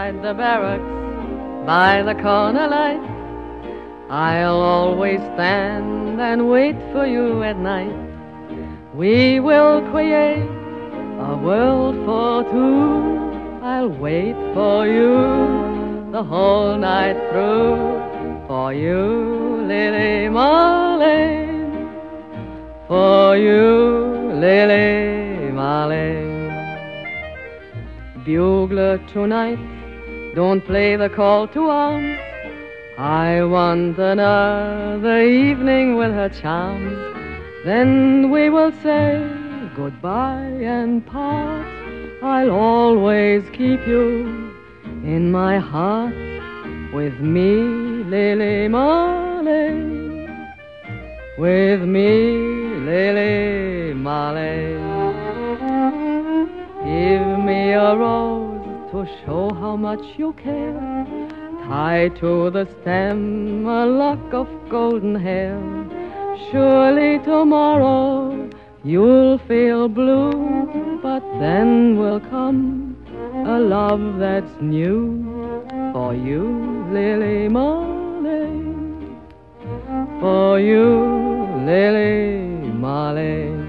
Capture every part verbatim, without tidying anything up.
beside the barracks, by the corner light. I'll always stand and wait for you at night. We will create a world for two. I'll wait for you the whole night through. For you, Lily Marlene. For you, Lily Marlene. Bugler, tonight, don't play the call to arms. I want another evening with her charms. Then we will say goodbye and part. I'll always keep you in my heart. With me, Lily Marlene. With me, Lily Marlene. Give me a rose to show how much you care. Tie to the stem a lock of golden hair. Surely tomorrow you'll feel blue, but then will come a love that's new. For you, Lily Marlene. For you, Lily Marlene.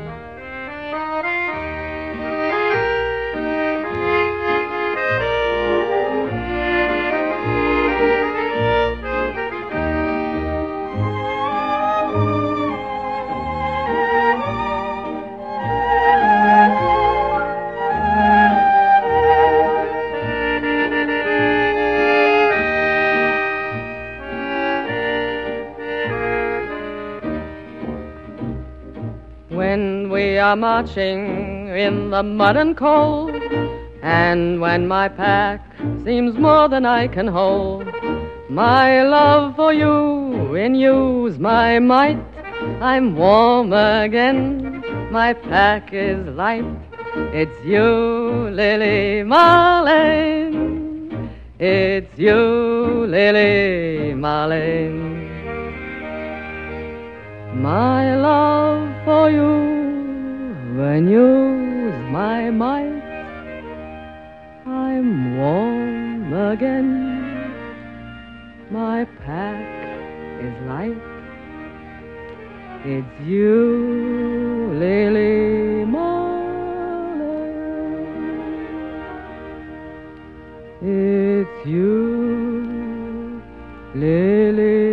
When we are marching in the mud and cold, and when my pack seems more than I can hold, my love for you renews my might. I'm warm again, my pack is light. It's you, Lily Marlene. It's you, Lily Marlene. My love for you renews my might. I'm warm again. My pack is light. It's you, Lily Marlene. It's you, Lily